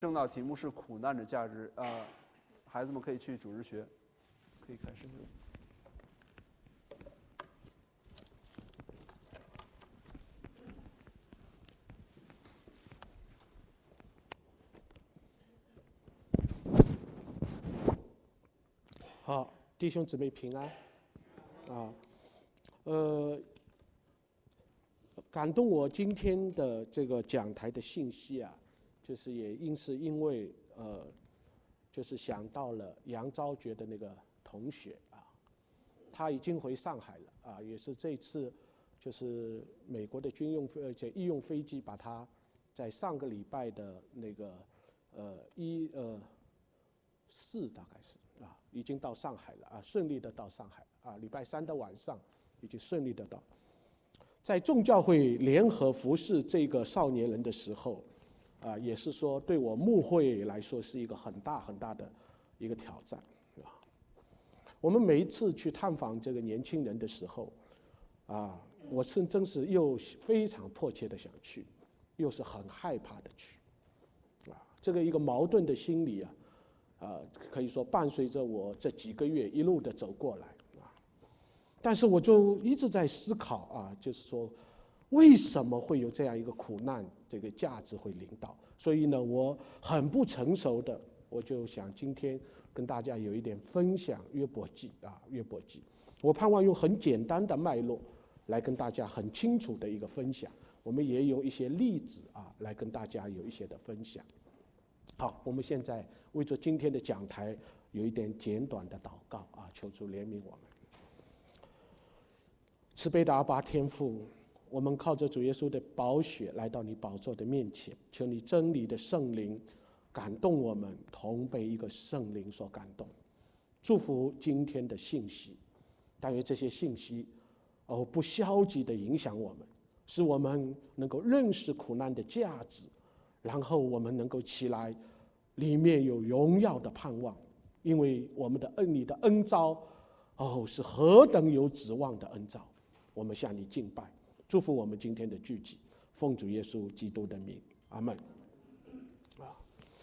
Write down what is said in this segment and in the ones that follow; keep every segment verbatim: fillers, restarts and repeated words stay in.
正道题目是苦难的价值啊、呃，孩子们可以去主日学，可以开始。 好，弟兄姊妹平安啊！呃，感动我今天的这个讲台的信息啊，就是也因是因为呃，就是想到了杨昭觉的那个同学啊，他已经回上海了啊，也是这次就是美国的军用而且医用飞机把他在上个礼拜的那个呃一呃四大概是。啊，已经到上海了啊，顺利的到上海啊，礼拜三的晚上已经顺利的到。在众教会联合服侍这个少年人的时候，啊，也是说对我牧会来说是一个很大很大的一个挑战啊。我们每一次去探访这个年轻人的时候，啊，我是真是又非常迫切的想去，又是很害怕的去，啊，这个一个矛盾的心理啊。啊，可以说伴随着我这几个月一路的走过来啊，但是我就一直在思考啊，就是说为什么会有这样一个苦难，这个价值会临到？所以呢，我很不成熟的，我就想今天跟大家有一点分享约伯记啊，约伯记，我盼望用很简单的脉络来跟大家很清楚的一个分享，我们也有一些例子啊，来跟大家有一些的分享。好，我们现在为着今天的讲台有一点简短的祷告啊，求主怜悯我们。慈悲的阿爸天父，我们靠着主耶稣的宝血来到你宝座的面前，求你真理的圣灵感动我们，同被一个圣灵所感动，祝福今天的信息。但愿这些信息哦不消极的影响我们，使我们能够认识苦难的价值，然后我们能够起来，里面有荣耀的盼望，因为我们的恩，你的恩召，哦，是何等有指望的恩召。我们向你敬拜，祝福我们今天的聚集，奉主耶稣基督的名，阿们。啊，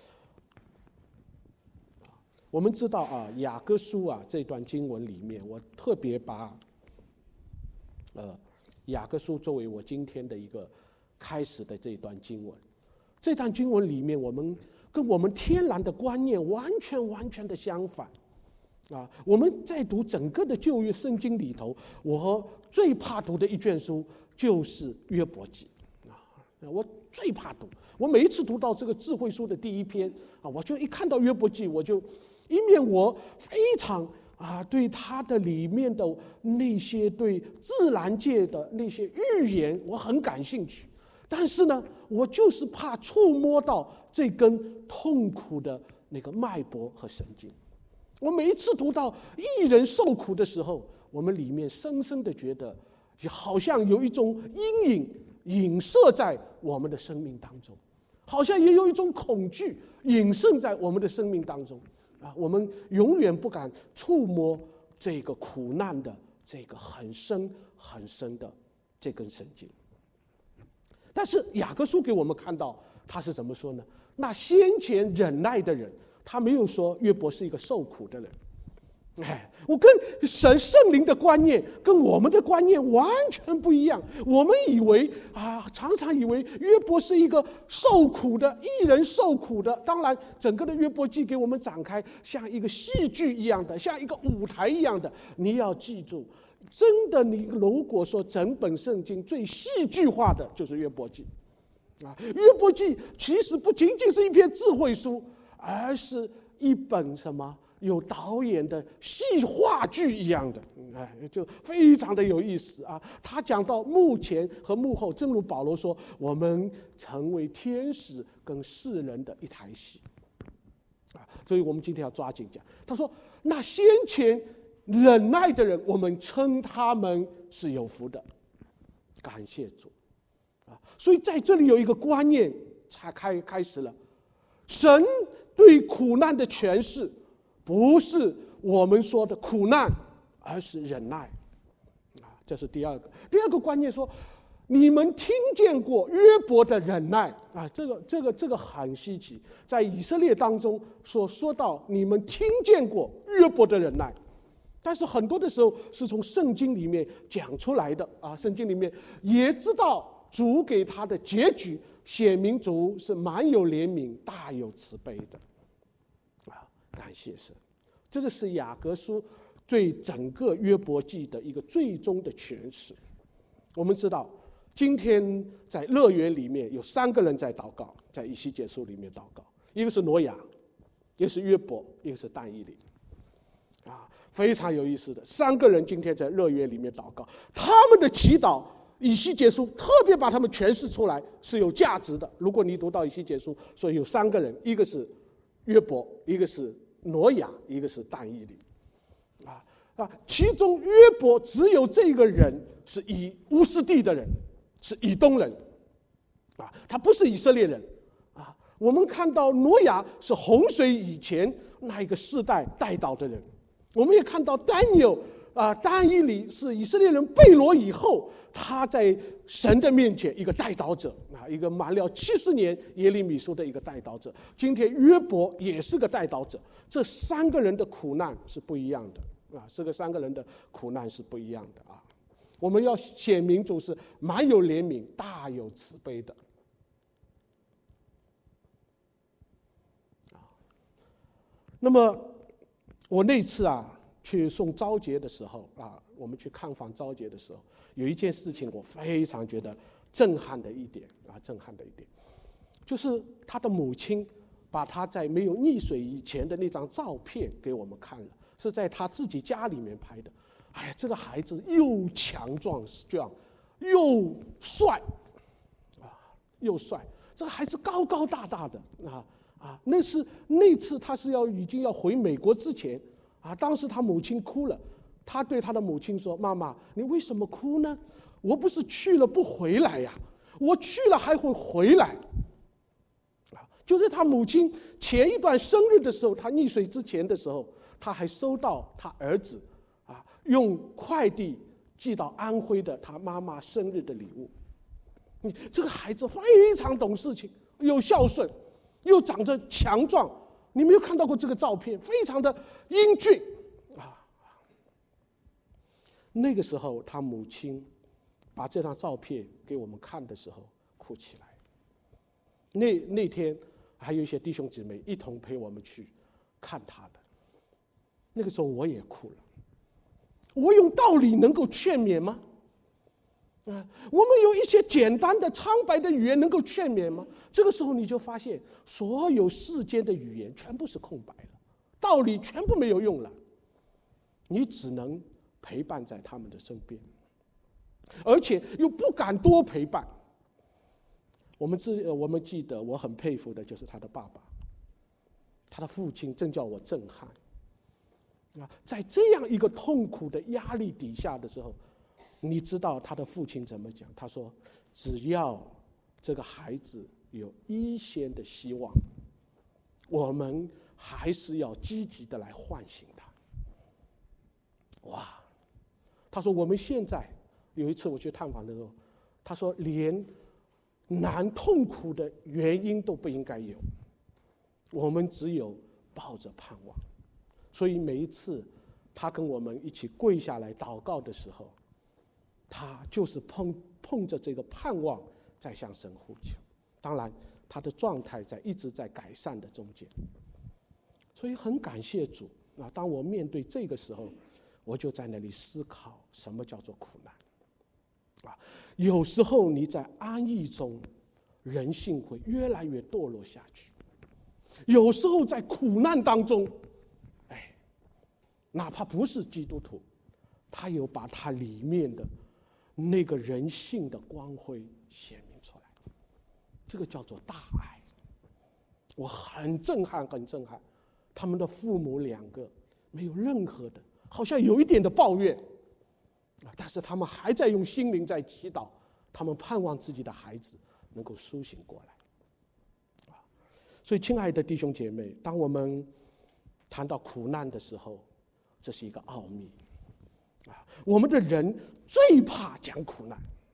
我们知道啊，雅各书啊这段经文里面，我特别把，呃，雅各书作为我今天的一个开始的这一段经文。这段经文里面，我们跟我们天然的观念完全完全的相反啊！我们在读整个的旧约圣经里头，我最怕读的一卷书就是约伯记啊！我最怕读，我每一次读到这个智慧书的第一篇啊，我就一看到约伯记，我就一面我非常啊对它的里面的那些对自然界的那些预言，我很感兴趣。但是呢，我就是怕触摸到这根痛苦的那个脉搏和神经。我每一次读到一人受苦的时候，我们里面深深的觉得，好像有一种阴影影射在我们的生命当中，好像也有一种恐惧隐渗在我们的生命当中啊！我们永远不敢触摸这个苦难的这个很深很深的这根神经。但是雅各书给我们看到他是怎么说呢？那先前忍耐的人，他没有说约伯是一个受苦的人。哎，我跟神圣灵的观念跟我们的观念完全不一样。我们以为啊，常常以为约伯是一个受苦的，一人受苦的。当然，整个的约伯记给我们展开，像一个戏剧一样的，像一个舞台一样的。你要记住。真的，你如果说整本圣经最戏剧化的就是约伯记，啊，约伯记其实不仅仅是一篇智慧书，而是一本什么有导演的戏话剧一样的，哎，就非常的有意思啊。他讲到幕前和幕后，正如保罗说，我们成为天使跟世人的一台戏，啊，所以我们今天要抓紧讲。他说，那先前忍耐的人，我们称他们是有福的，感谢主啊！所以在这里有一个观念才开开始了，神对苦难的诠释，不是我们说的苦难，而是忍耐啊！这是第二个。第二个观念说， 你们听见过约伯的忍耐啊？这个这个这个很稀奇，在以色列当中所说到，你们听见过约伯的忍耐，但是很多的时候是从圣经里面讲出来的啊。圣经里面也知道主给他的结局，显明主是满有怜悯、大有慈悲的啊。感谢神，这个是雅各书对整个约伯记的一个最终的诠释。我们知道今天在乐园里面有三个人在祷告，在以西结书里面祷告，一个是挪亚，一个是约伯，一个是但以理啊，非常有意思的三个人今天在乐园里面祷告，他们的祈祷以西结书特别把他们诠释出来，是有价值的。如果你读到以西结书，所以有三个人，一个是约伯，一个是挪亚，一个是但以理啊啊，其中约伯只有这个人是以乌斯地的人，是以东人啊，他不是以色列人啊。我们看到挪亚是洪水以前那一个世代带祷的人，我们也看到但有啊，但以理是以色列人被掳以后，他在神的面前一个代祷者啊，一个满了七十年耶利米书的一个代祷者。今天约伯也是个代祷者，这三个人的苦难是不一样的啊，这个三个人的苦难是不一样的啊。我们要显明主是满有怜悯、大有慈悲的啊。那么我那次啊去送召节的时候啊，我们去看访召节的时候，有一件事情我非常觉得震撼的一点啊，震撼的一点，就是他的母亲把他在没有溺水以前的那张照片给我们看了，是在他自己家里面拍的。哎呀，这个孩子又强壮壮，又帅啊，又帅。这个孩子高高大大的啊啊！那是那次他是要已经要回美国之前啊，当时他母亲哭了，他对他的母亲说：“妈妈，你为什么哭呢？我不是去了不回来呀，我去了还会回来。”啊，就是他母亲前一段生日的时候，他溺水之前的时候，他还收到他儿子啊用快递寄到安徽的他妈妈生日的礼物。你这个孩子非常懂事情，又孝顺，又长着强壮。你没有看到过这个照片，非常的英俊啊。那个时候他母亲把这张照片给我们看的时候哭起来。那那天还有一些弟兄姊妹一同陪我们去看他的，那个时候我也哭了。我用道理能够劝勉吗？啊，我们有一些简单的苍白的语言能够劝勉吗？这个时候你就发现，所有世间的语言全部是空白了，道理全部没有用了，你只能陪伴在他们的身边，而且又不敢多陪伴。我们记我们记得，我很佩服的就是他的爸爸，他的父亲真叫我震撼啊！在这样一个痛苦的压力底下的时候，你知道他的父亲怎么讲？他说：“只要这个孩子有一线的希望，我们还是要积极的来唤醒他。”哇！他说我们现在有一次我去探访的时候，他说连难痛苦的原因都不应该有，我们只有抱着盼望。所以每一次他跟我们一起跪下来祷告的时候，他就是碰碰着这个盼望在向神呼求。当然他的状态在一直在改善的中间，所以很感谢主啊！当我面对这个时候，我就在那里思考什么叫做苦难啊！有时候你在安逸中，人性会越来越堕落下去；有时候在苦难当中，哎，哪怕不是基督徒，他有把他里面的那个人性的光辉显明出来，这个叫做大爱。我很震撼，很震撼。他们的父母两个没有任何的，好像有一点的抱怨，但是他们还在用心灵在祈祷，他们盼望自己的孩子能够苏醒过来。所以，亲爱的弟兄姐妹，当我们谈到苦难的时候，这是一个奥秘。啊，我们的人最怕讲苦难啊！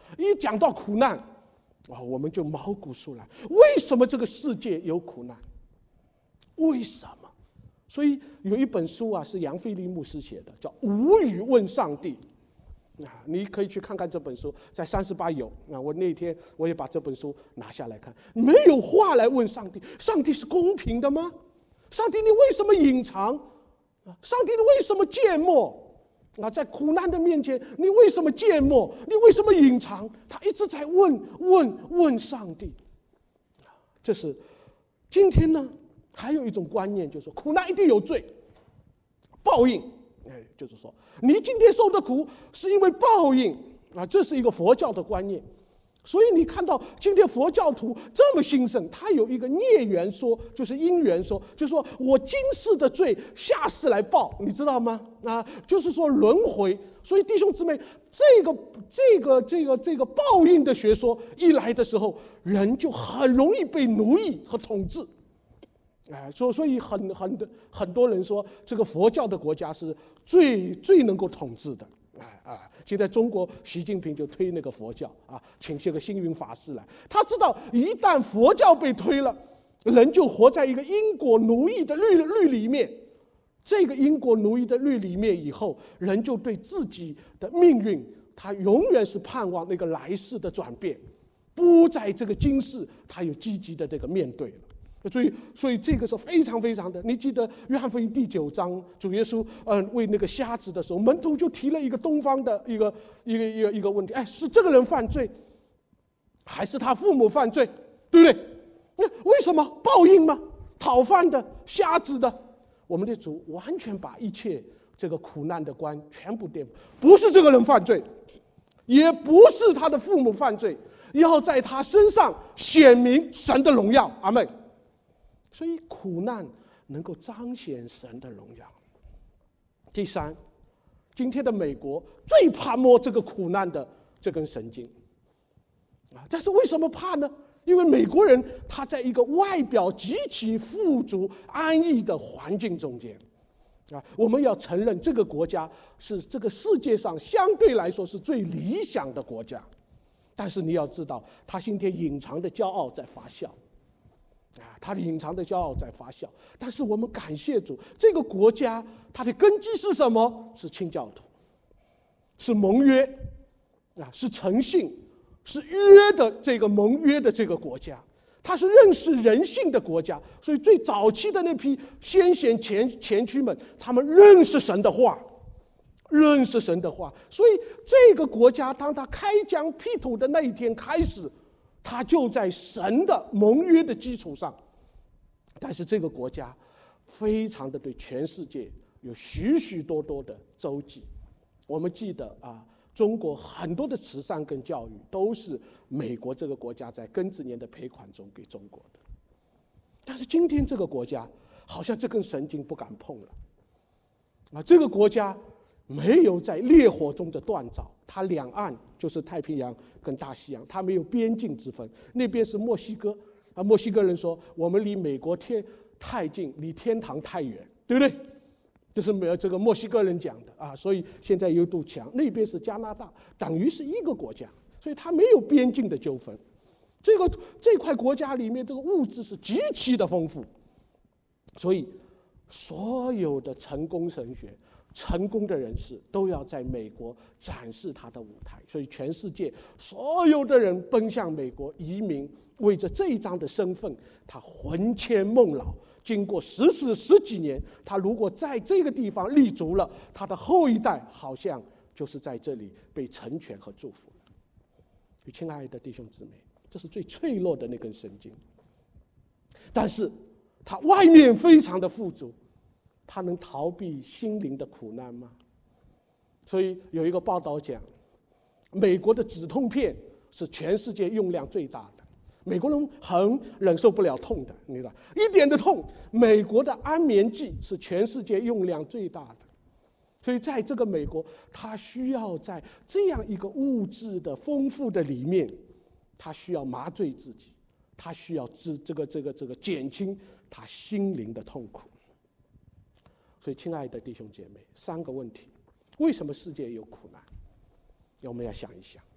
一讲到苦难，啊，我们就毛骨悚然。为什么这个世界有苦难？为什么？所以有一本书啊，是杨腓力牧师写的，叫《无语问上帝》。啊，你可以去看看这本书，在三十八有啊。我那天我也把这本书拿下来看，没有话来问上帝。上帝是公平的吗？上帝，你为什么隐藏？上帝，你为什么缄默？啊，在苦难的面前，你为什么缄默？你为什么隐藏？他一直在问问问上帝。这是今天呢，还有一种观念，就是说苦难一定有罪，报应。哎，就是说，你今天受的苦是因为报应啊，这是一个佛教的观念。所以你看到今天佛教徒这么兴盛，他有一个孽缘说，就是因缘说，就是说我今世的罪下世来报，你知道吗？啊，就是说轮回。所以弟兄姊妹，这个这个这个这个报应的学说一来的时候，人就很容易被奴役和统治。哎，所所以很很很多人说，这个佛教的国家是最最能够统治的。哎啊，现在中国习近平就推那个佛教啊，请些个星云法师来。他知道一旦佛教被推了，人就活在一个因果奴役的律律里面。这个因果奴役的律里面以后，人就对自己的命运，他永远是盼望那个来世的转变，不在这个今世，他有积极的这个面对了。所以，所以这个是非常非常的。你记得约翰福音第九章，主耶稣嗯、呃、为那个瞎子的时候，门徒就提了一个东方的一个一个一个一个问题：哎，是这个人犯罪，还是他父母犯罪？对不对？那为什么报应吗？讨饭的、瞎子的，我们的主完全把一切这个苦难的关全部颠覆，不是这个人犯罪，也不是他的父母犯罪，要在他身上显明神的荣耀。阿们。所以苦难能够彰显神的荣耀。第三，今天的美国最怕摸这个苦难的这根神经啊！但是为什么怕呢？因为美国人他在一个外表极其富足安逸的环境中间啊，我们要承认这个国家是这个世界上相对来说是最理想的国家，但是你要知道，他今天隐藏的骄傲在发酵。啊，他的隐藏的骄傲在发酵，但是我们感谢主，这个国家它的根基是什么？是清教徒，是盟约，啊，是诚信，是约的这个盟约的这个国家，它是认识人性的国家。所以最早期的那批先贤前前驱们，他们认识神的话，认识神的话。所以这个国家，当他开疆辟土的那一天开始，他就在神的盟约的基础上，但是这个国家非常的对全世界有许许多多的周济。我们记得啊，中国很多的慈善跟教育都是美国这个国家在庚子年的赔款中给中国的，但是今天这个国家好像这根神经不敢碰了啊！这个国家没有在烈火中的锻造，它两岸就是太平洋跟大西洋，它没有边境之分。那边是墨西哥啊，墨西哥人说我们离美国天太近，离天堂太远，对不对？这是没有这个墨西哥人讲的啊，所以现在有堵墙。那边是加拿大，等于是一个国家，所以它没有边境的纠纷。这个这块国家里面，这个物质是极其的丰富，所以所有的成功神学。成功的人士都要在美国展示他的舞台，所以全世界所有的人奔向美国移民，为着这一张的身份，他魂牵梦绕。经过十四十几年，他如果在这个地方立足了，他的后一代好像就是在这里被成全和祝福了。所以，亲爱的弟兄姊妹，这是最脆弱的那根神经，但是他外面非常的富足。他能逃避心灵的苦难吗？所以有一个报道讲，美国的止痛片是全世界用量最大的。美国人很忍受不了痛的，你知道，一点的痛，美国的安眠剂是全世界用量最大的。所以在这个美国，他需要在这样一个物质的丰富的里面，他需要麻醉自己，他需要治这个这个这个减轻他心灵的痛苦。所以，亲爱的弟兄姐妹，三个问题：为什么世界有苦难？我们要想一想。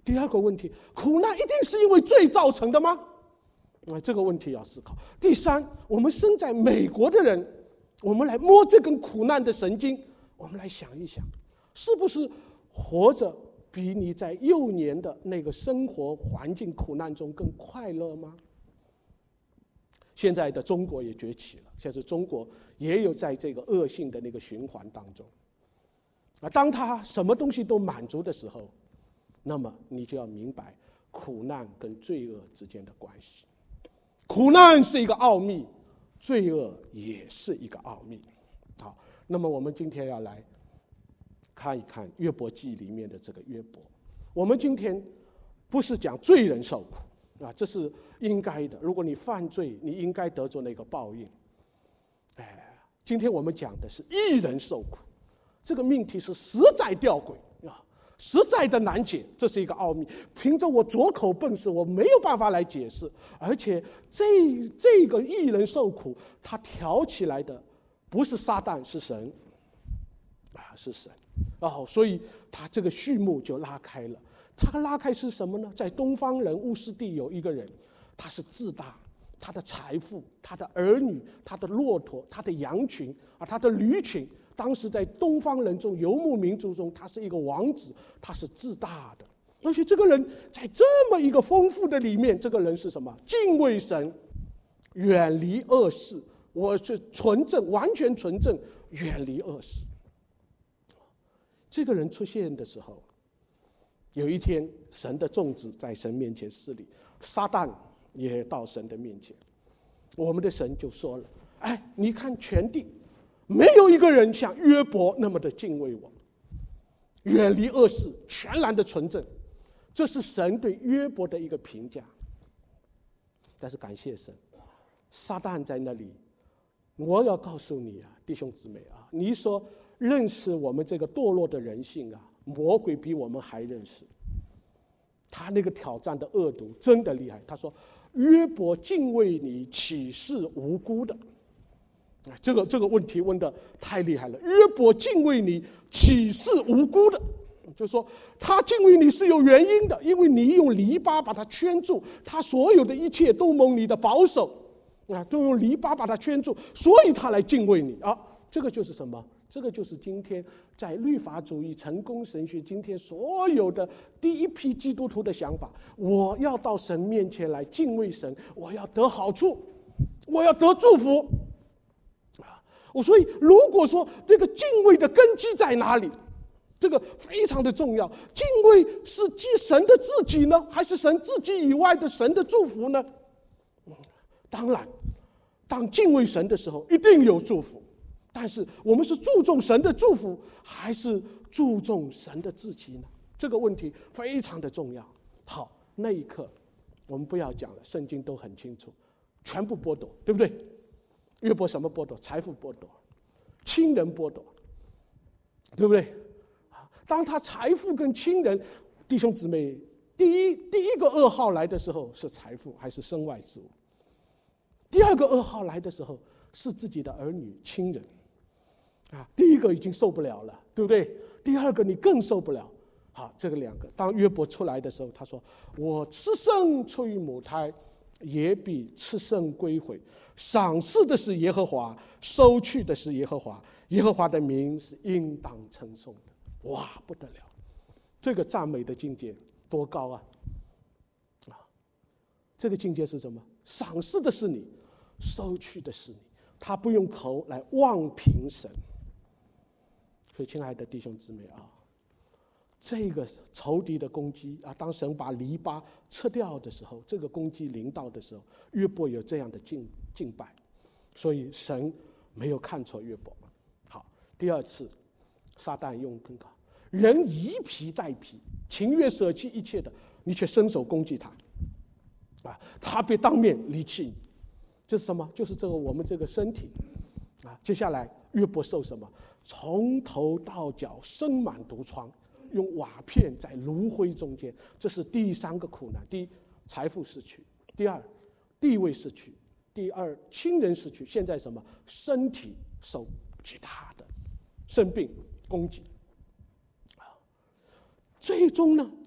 第二个问题，苦难一定是因为罪造成的吗？啊，这个问题要思考。第三，我们生在美国的人，我们来摸这根苦难的神经，我们来想一想，是不是活着比你在幼年的那个生活环境苦难中更快乐吗？现在的中国也崛起了，现在中国也有在这个恶性的那个循环当中。啊，当他什么东西都满足的时候，那么你就要明白苦难跟罪恶之间的关系。苦难是一个奥秘，罪恶也是一个奥秘。好，那么我们今天要来看一看约伯记里面的这个约伯。我们今天不是讲罪人受苦啊，这是应该的。如果你犯罪，你应该得着那个报应。哎，今天我们讲的是义人受苦，这个命题是实在吊诡啊，实在的难解，这是一个奥秘。凭着我拙口笨舌，我没有办法来解释。而且这这个义人受苦，他挑起来的不是撒旦，是神啊，是神。哦，所以他这个序幕就拉开了。他拉开是什么呢？在东方人乌斯地有一个人，他是自大，他的财富、他的儿女、他的骆驼、他的羊群啊、他的驴群，当时在东方人中游牧民族中，他是一个王子，他是自大的。而且这个人在这么一个丰富的里面，这个人是什么？敬畏神，远离恶事。我是纯正，完全纯正，远离恶事。这个人出现的时候，有一天神的众子在神面前施礼，撒旦也到神的面前。我们的神就说了，哎，你看全地没有一个人像约伯那么的敬畏我，远离恶事，全然的纯正。这是神对约伯的一个评价。但是感谢神，撒旦在那里。我要告诉你啊，弟兄姊妹啊，你说认识我们这个堕落的人性啊，魔鬼比我们还认识。他那个挑战的恶毒真的厉害。他说约伯敬畏你，岂是无辜的？这个这个问题问得太厉害了。约伯敬畏你，岂是无辜的？就是说他敬畏你是有原因的，因为你用篱笆把他圈住，他所有的一切都蒙你的保守啊，都用篱笆把他圈住，所以他来敬畏你啊。这个就是什么？这个就是今天在律法主义、成功神学今天所有的第一批基督徒的想法。我要到神面前来敬畏神，我要得好处，我要得祝福啊！我所以如果说这个敬畏的根基在哪里，这个非常的重要。敬畏是记神的自己呢，还是神自己以外的神的祝福呢？当然，当敬畏神的时候，一定有祝福。但是我们是注重神的祝福，还是注重神的自己呢？这个问题非常的重要。好，那一刻我们不要讲了，圣经都很清楚，全部剥夺，对不对？约伯什么剥夺？财富剥夺，亲人剥夺，对不对？当他财富跟亲人，弟兄姊妹，第一第一个噩耗来的时候是财富还是身外之物？第二个噩耗来的时候是自己的儿女亲人啊，第一个已经受不了了，对不对？第二个你更受不了。好，这个两个，当约伯出来的时候，他说：“我吃生出于母胎，也比吃生归回。赏赐的是耶和华，收去的是耶和华，耶和华的名是应当称颂的。”哇，不得了！这个赞美的境界多高啊！啊，这个境界是什么？赏赐的是你，收去的是你，他不用口来妄评神。所以，亲爱的弟兄姊妹啊，这个仇敌的攻击啊，当神把篱笆撤掉的时候，这个攻击临到的时候，约伯有这样的敬敬拜，所以神没有看错约伯。好，第二次。撒旦用更高，人以皮代皮，情愿舍弃一切的，你却伸手攻击他，啊，他别当面离弃你，这是什么？就是这个我们这个身体，啊，接下来约伯受什么？从头到脚生满毒疮，用瓦片在炉灰中间，这是第三个苦难。第一，财富失去；第二，地位失去；第二，亲人失去；现在什么？身体受其他的生病。攻击，最终呢，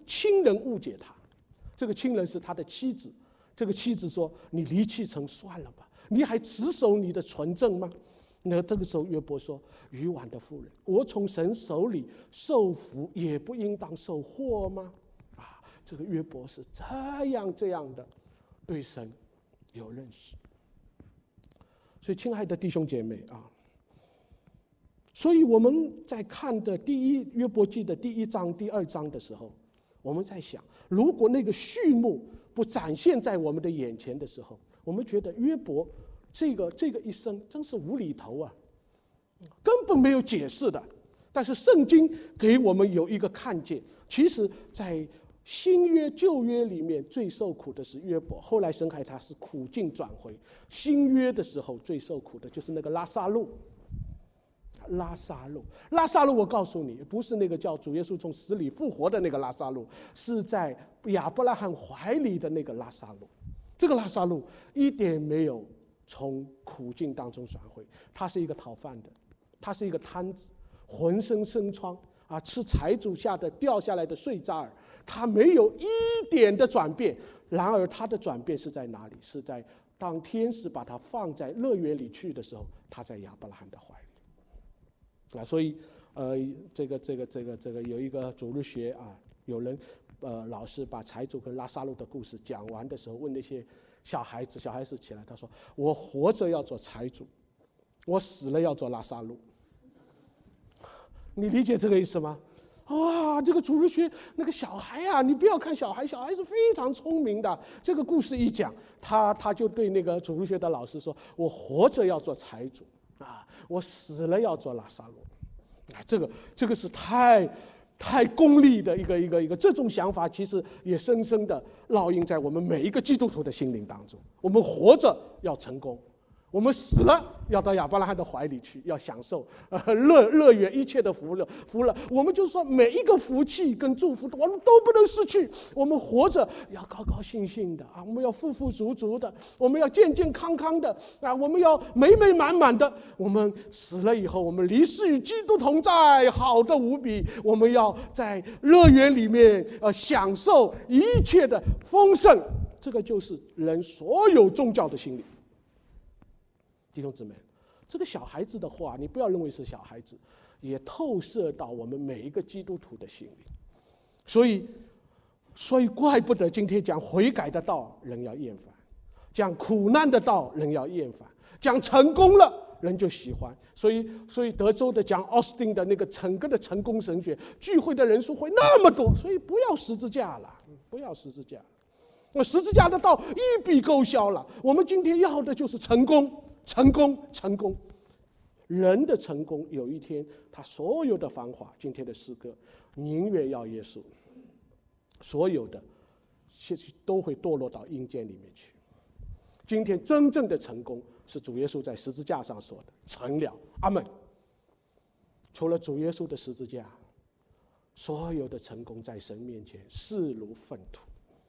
亲人误解他，这个亲人是他的妻子。这个妻子说：“你离弃成算了吧，你还持守你的纯正吗？”那这个时候约伯说：“愚顽的妇人，我从神手里受福，也不应当受祸吗？”啊，这个约伯是这样这样的对神有认识。所以，亲爱的弟兄姐妹啊，所以我们在看的第一约伯记的第一章、第二章的时候，我们在想，如果那个序幕不展现在我们的眼前的时候，我们觉得约伯这个这个一生真是无厘头啊，根本没有解释的。但是圣经给我们有一个看见，其实在新约旧约里面最受苦的是约伯，后来神害他是苦尽转回。新约的时候最受苦的就是那个拉撒路。拉撒路，拉撒路，我告诉你，不是那个叫主耶稣从死里复活的那个拉撒路，是在亚伯拉罕怀里的那个拉撒路。这个拉撒路一点没有从苦境当中转回，他是一个讨饭的，他是一个摊子，浑身生疮啊，吃财主下的掉下来的碎渣儿，他没有一点的转变。然而他的转变是在哪里？是在当天使把他放在乐园里去的时候，他在亚伯拉罕的怀里啊。所以呃，这个这个这个这个有一个主日学啊，有人呃老师把财主跟拉撒路的故事讲完的时候，问那些小孩子，小孩子起来，他说：“我活着要做财主，我死了要做拉撒路。”你理解这个意思吗？哇，这个主日学那个小孩啊，你不要看小孩，小孩是非常聪明的。这个故事一讲，他他就对那个主日学的老师说：“我活着要做财主啊，我死了要做拉撒路。”啊，这个这个是太太功利的一个一个一个，这种想法其实也深深的烙印在我们每一个基督徒的心灵当中。我们活着要成功，我们死了要到亚伯拉罕的怀里去，要享受呃乐乐园一切的福乐福乐。我们就说每一个福气跟祝福，我们都不能失去。我们活着要高高兴兴的啊，我们要富富足足的，我们要健健康康的啊，我们要美美满满的。我们死了以后，我们离世与基督同在，好的无比。我们要在乐园里面呃享受一切的丰盛。这个就是人所有宗教的心理。弟兄姊妹，这个小孩子的话，你不要认为是小孩子，也透射到我们每一个基督徒的心里。所以，所以怪不得今天讲悔改的道，人要厌烦；讲苦难的道，人要厌烦；讲成功了，人就喜欢。所以，所以德州的讲奥斯汀的那个整个的成功神学，聚会的人数会那么多。所以不要十字架了，不要十字架。那十字架的道一笔勾销了。我们今天要的就是成功。成功，成功，人的成功，有一天他所有的繁华，今天的诗歌，宁愿要耶稣，所有的都会堕落到阴间里面去。今天真正的成功是主耶稣在十字架上说的，成了，阿们。除了主耶稣的十字架，所有的成功在神面前视如粪土。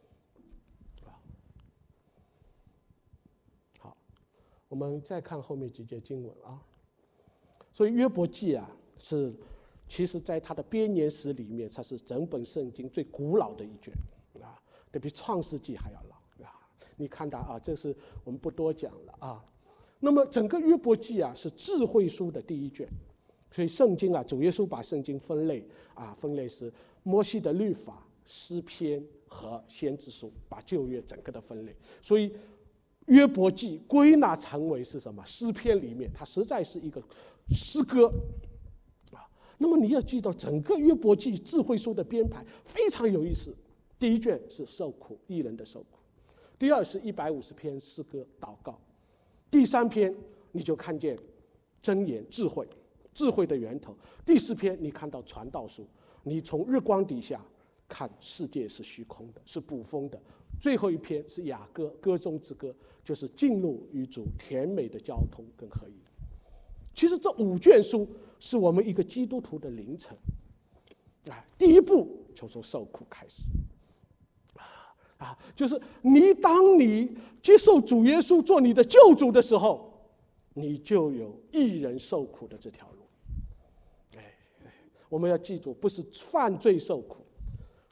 我们再看后面几节经文啊，所以约伯记啊是，其实在它的编年史里面，它是整本圣经最古老的一卷啊，得比创世纪还要老啊。你看它啊，这是我们不多讲了啊。那么整个约伯记啊是智慧书的第一卷，所以圣经啊，主耶稣把圣经分类啊，分类是摩西的律法、诗篇和先知书，把旧约整个的分类，所以。约伯记归纳成为是什么？诗篇里面，它实在是一个诗歌啊。那么你要记到，整个约伯记智慧书的编排非常有意思。第一卷是受苦，义人的受苦；第二是一百五十篇诗歌祷告；第三篇你就看见箴言智慧，智慧的源头；第四篇你看到传道书，你从日光底下看世界是虚空的，是捕风的。最后一篇是雅歌，歌中之歌，就是进入与主甜美的交通跟合一。其实这五卷书是我们一个基督徒的凌晨啊，第一步就从受苦开始啊啊，就是你当你接受主耶稣做你的救主的时候，你就有义人受苦的这条路。哎，我们要记住，不是犯罪受苦。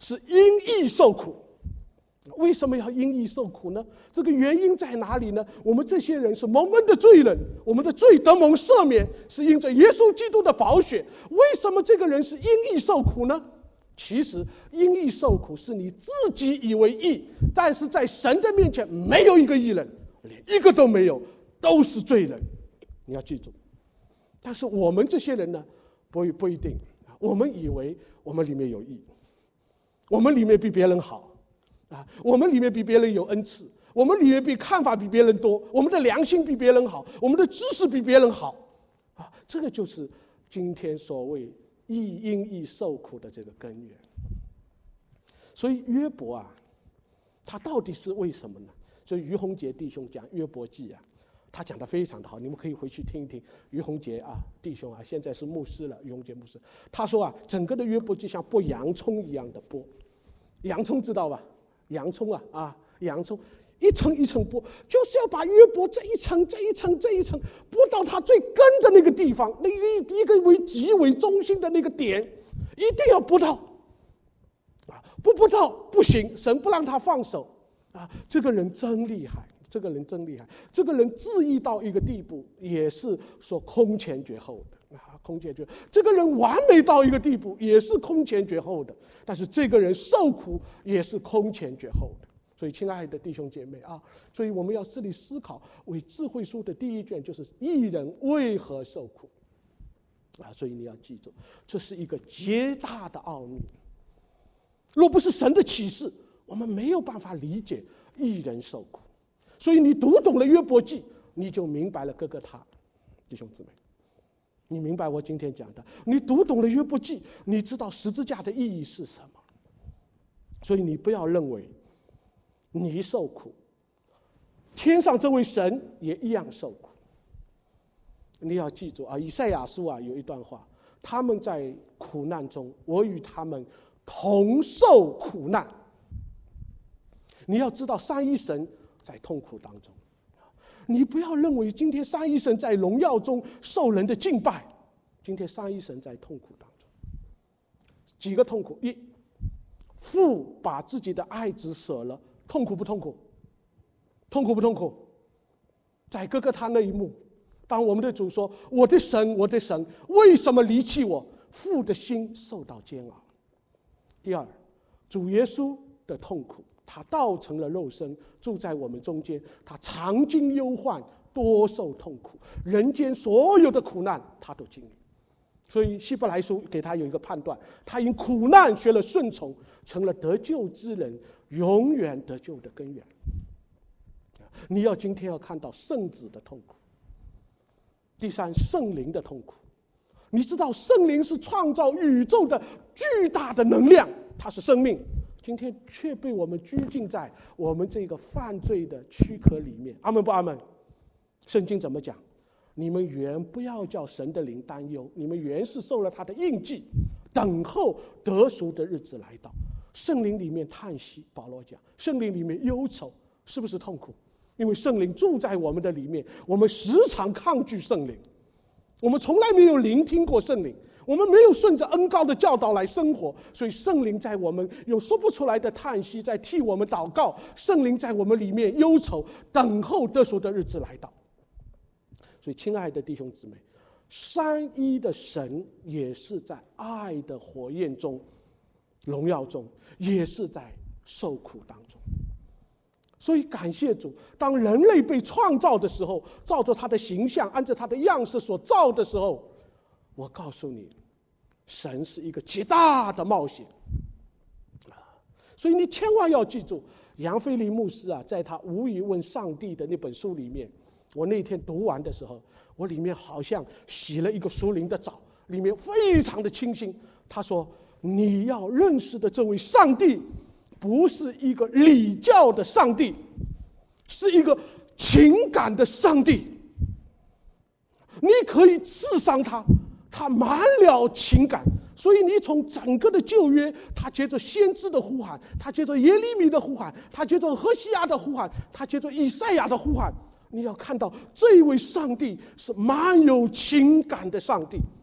是因义受苦。为什么要因义受苦呢？这个原因在哪里呢？我们这些人是蒙恩的罪人，我们的罪得蒙赦免，是因着耶稣基督的宝血。为什么这个人是因义受苦呢？其实因义受苦是你自己以为义，但是在神的面前没有一个义人，连一个都没有，都是罪人。你要记住。但是我们这些人呢，不不一定。我们以为我们里面有义，我们里面比别人好啊，我们里面比别人有恩赐，我们里面比看法比别人多，我们的良心比别人好，我们的知识比别人好啊，这个就是今天所谓义因义受苦的这个根源。所以约伯啊，他到底是为什么呢？所以于洪杰弟兄讲约伯记啊，他讲得非常的好，你们可以回去听一听。于洪杰啊，弟兄啊，现在是牧师了，于洪杰牧师，他说啊，整个的约伯记像剥洋葱一样的剥，洋葱知道吧？洋葱啊啊，洋葱一层一层剥，就是要把约伯这一层这一层这一层剥到他最根的那个地方，那一一个为极为中心的那个点，一定要剥到啊，不剥到不行，神不让他放手啊，这个人真厉害。这个人真厉害，这个人自义到一个地步，也是说空前绝后的啊，空前绝后。这个人完美到一个地步，也是空前绝后的。但是这个人受苦也是空前绝后的。所以，亲爱的弟兄姐妹啊，所以我们要致力思考，为智慧书的第一卷就是义人为何受苦啊。所以你要记住，这是一个极大的奥秘。若不是神的启示，我们没有办法理解义人受苦。所以你读懂了约伯记，你就明白了哥哥他，弟兄姊妹，你明白我今天讲的。你读懂了约伯记，你知道十字架的意义是什么。所以你不要认为你受苦，天上这位神也一样受苦。你要记住啊，以赛亚书啊有一段话，他们在苦难中，我与他们同受苦难。你要知道三一神在痛苦当中，你不要认为今天三一神在荣耀中受人的敬拜，今天三一神在痛苦当中。几个痛苦：一，父把自己的爱子舍了，痛苦不痛苦？痛苦不痛苦？在哥哥他那一幕，当我们的主说：“我的神，我的神，为什么离弃我？”父的心受到煎熬。第二，主耶稣的痛苦。他道成了肉身，住在我们中间。他常经忧患，多受痛苦，人间所有的苦难他都经历。所以希伯来书给他有一个判断：他因苦难学了顺从，成了得救之人，永远得救的根源。你要今天要看到圣子的痛苦。第三，圣灵的痛苦。你知道圣灵是创造宇宙的巨大的能量，它是生命。今天却被我们拘禁在我们这个犯罪的躯壳里面。阿们不阿们？圣经怎么讲？你们原不要叫神的灵担忧，你们原是受了他的印记，等候得赎的日子来到。圣灵里面叹息，保罗讲，圣灵里面忧愁，是不是痛苦？因为圣灵住在我们的里面，我们时常抗拒圣灵，我们从来没有聆听过圣灵，我们没有顺着恩膏的教导来生活，所以圣灵在我们有说不出来的叹息，在替我们祷告。圣灵在我们里面忧愁，等候得赎的日子来到。所以亲爱的弟兄姊妹，三一的神也是在爱的火焰中、荣耀中，也是在受苦当中。所以感谢主，当人类被创造的时候，照着他的形象，按照他的样式所造的时候，我告诉你，神是一个极大的冒险。所以你千万要记住，杨菲利牧师啊，在他无疑问上帝的那本书里面，我那天读完的时候，我里面好像洗了一个属灵的澡，里面非常的清新。他说，你要认识的这位上帝不是一个礼教的上帝，是一个情感的上帝。你可以刺伤他，他满了情感。所以你从整个的旧约，他接着先知的呼喊，他接着耶利米的呼喊，他接着何西亚的呼喊，他接着以赛亚的呼喊，你要看到这位上帝是满有情感的上帝。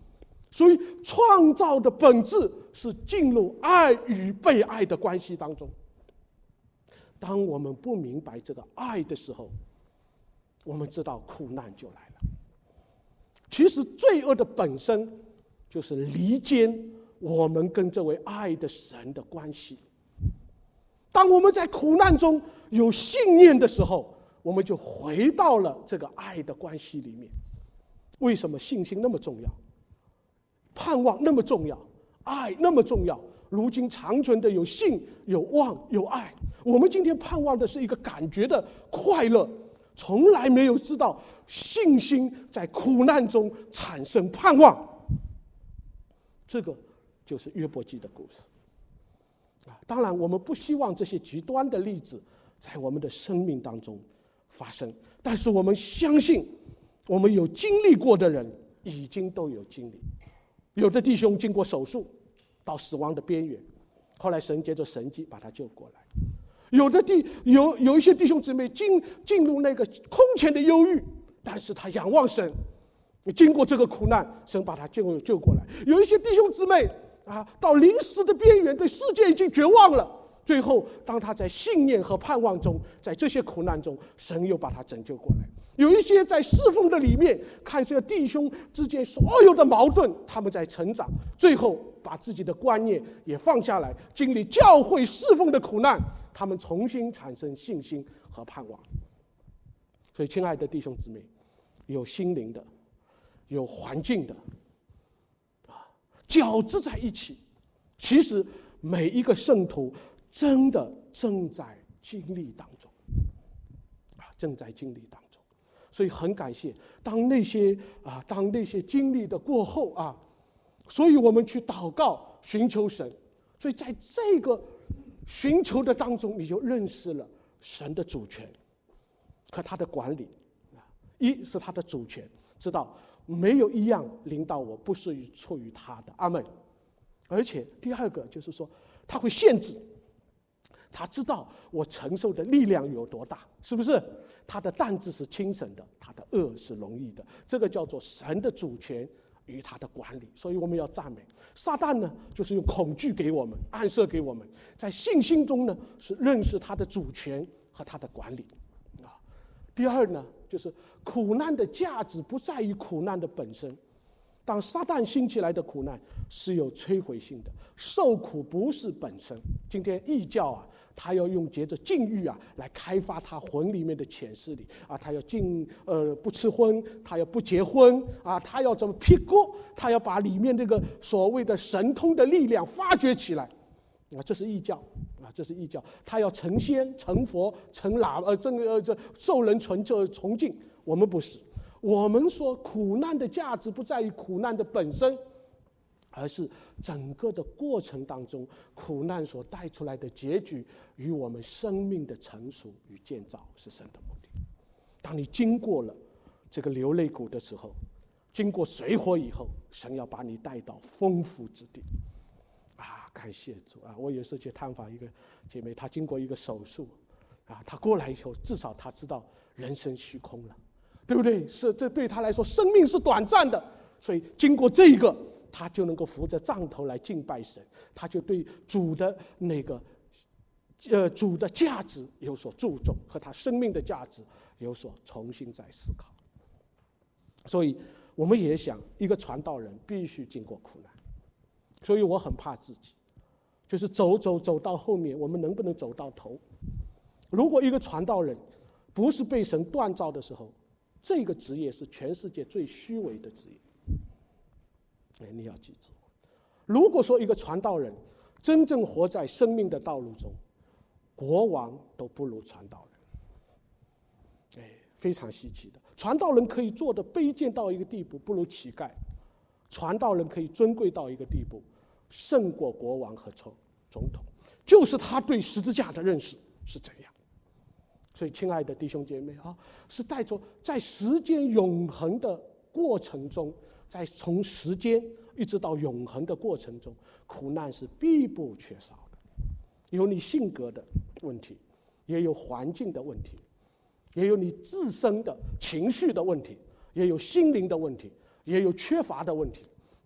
所以创造的本质是进入爱与被爱的关系当中。当我们不明白这个爱的时候，我们知道苦难就来了。其实罪恶的本身就是离间我们跟这位爱的神的关系。当我们在苦难中有信念的时候，我们就回到了这个爱的关系里面。为什么信心那么重要？盼望那么重要？爱那么重要？如今长存的有信、有望、有爱。我们今天盼望的是一个感觉的快乐，从来没有知道信心在苦难中产生盼望。这个就是约伯记的故事。当然，我们不希望这些极端的例子在我们的生命当中发生，但是我们相信，我们有经历过的人已经都有经历。有的弟兄经过手术到死亡的边缘，后来神借着神迹把他救过来；有的弟有有一些弟兄姊妹进进入那个空前的忧郁，但是他仰望神，经过这个苦难，神把他救救过来；有一些弟兄姊妹啊，到临死的边缘，对世界已经绝望了。最后，当他在信念和盼望中，在这些苦难中，神又把他拯救过来。有一些在侍奉的里面，看这个弟兄之间所有的矛盾，他们在成长，最后把自己的观念也放下来，经历教会侍奉的苦难，他们重新产生信心和盼望。所以，亲爱的弟兄姊妹，有心灵的，有环境的，交织在一起。其实每一个圣徒真的正在经历当中，啊，正在经历当中。所以很感谢，当那些啊，当那些经历的过后啊，所以我们去祷告，寻求神。所以在这个寻求的当中，你就认识了神的主权和他的管理。一是他的主权，知道没有一样临到我不是出于他的，阿们。而且第二个就是说，他会限制，他知道我承受的力量有多大，是不是？他的担子是轻省的，他的恶是容易的。这个叫做神的主权与他的管理。所以我们要赞美。撒旦呢，就是用恐惧给我们，暗示给我们；在信心中呢，是认识他的主权和他的管理。啊，第二呢，就是苦难的价值不在于苦难的本身。当撒旦兴起来的苦难是有摧毁性的，受苦不是本身。今天异教啊，他要用借着禁欲啊来开发他魂里面的潜势力啊，他要禁呃不吃荤，他要不结婚啊，他要怎么辟谷，他要把里面这个所谓的神通的力量发掘起来啊，这是异教啊，这是异教，他要成仙、成佛、成喇呃这个呃这受人崇就崇敬，我们不是。我们说苦难的价值不在于苦难的本身，而是整个的过程当中，苦难所带出来的结局与我们生命的成熟与建造是神的目的。当你经过了这个流泪谷的时候，经过水火以后，神要把你带到丰富之地。啊，感谢主啊！我有时候去探访一个姐妹，她经过一个手术，啊，她过来以后，至少她知道人生虚空了。对不对？是，这对他来说，生命是短暂的，所以经过这个，他就能够扶着杖头来敬拜神，他就对主的那个，呃，主的价值有所注重，和他生命的价值有所重新再思考。所以，我们也想，一个传道人必须经过苦难，所以我很怕自己，就是走走走到后面，我们能不能走到头？如果一个传道人不是被神锻造的时候，这个职业是全世界最虚伪的职业。哎，你要记住，如果说一个传道人真正活在生命的道路中，国王都不如传道人。哎，非常稀奇的。传道人可以做的卑贱到一个地步，不如乞丐；传道人可以尊贵到一个地步，胜过国王和总统。就是他对十字架的认识是怎样。所以，亲爱的弟兄姐妹啊，是带着在时间永恒的过程中，在从时间一直到永恒的过程中，苦难是必不缺少的。有你性格的问题，也有环境的问题，也有你自身的情绪的问题，也有心灵的问题，也有缺乏的问题。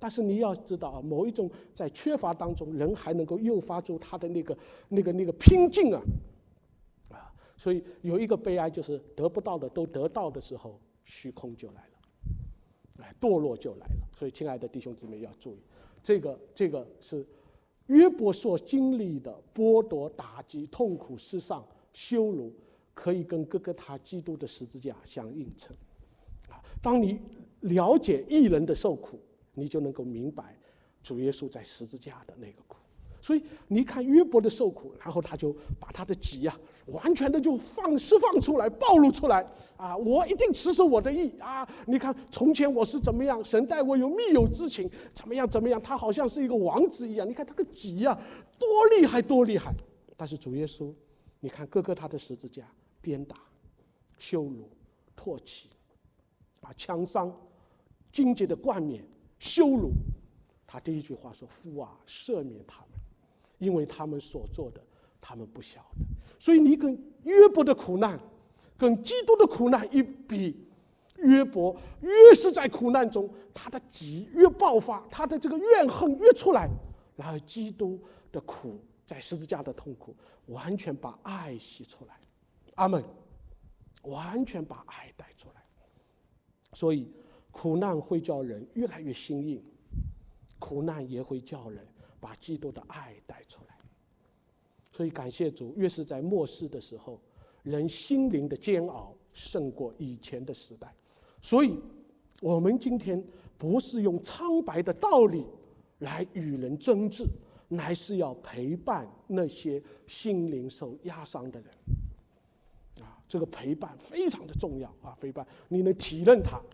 但是你要知道啊，某一种在缺乏当中，人还能够诱发出他的那个那个那个拼劲啊啊！所以有一个悲哀，就是得不到的都得到的时候，虚空就来了，哎，堕落就来了。所以，亲爱的弟兄姊妹要注意，这个这个是约伯所经历的剥夺、打击、痛苦、失丧、羞辱，可以跟哥哥他基督的十字架相映衬。啊，当你了解义人的受苦，你就能够明白主耶稣在十字架的那个苦。所以你看约伯的受苦，然后他就把他的己啊完全的就放释放出来，暴露出来啊！我一定持守我的义啊！你看从前我是怎么样，神待我有密友之情，怎么样怎么样，他好像是一个王子一样。你看这个己啊，多厉害多厉害！但是主耶稣，你看哥哥他的十字架，鞭打、羞辱、唾弃啊，枪伤、荆棘的冠冕、羞辱。他第一句话说：“父啊，赦免他们，因为他们所做的，他们不晓得。”所以你跟约伯的苦难，跟基督的苦难一比，约伯越是在苦难中，他的己越爆发，他的这个怨恨越出来。然后基督的苦，在十字架的痛苦，完全把爱洗出来。阿们，完全把爱带出来。所以苦难会叫人越来越心硬。苦难也会叫人把基督的爱带出来，所以感谢主，越是在末世的时候，人心灵的煎熬胜过以前的时代。所以，我们今天不是用苍白的道理来与人争执，乃是要陪伴那些心灵受压伤的人。啊，这个陪伴非常的重要啊！陪伴，你能体认他。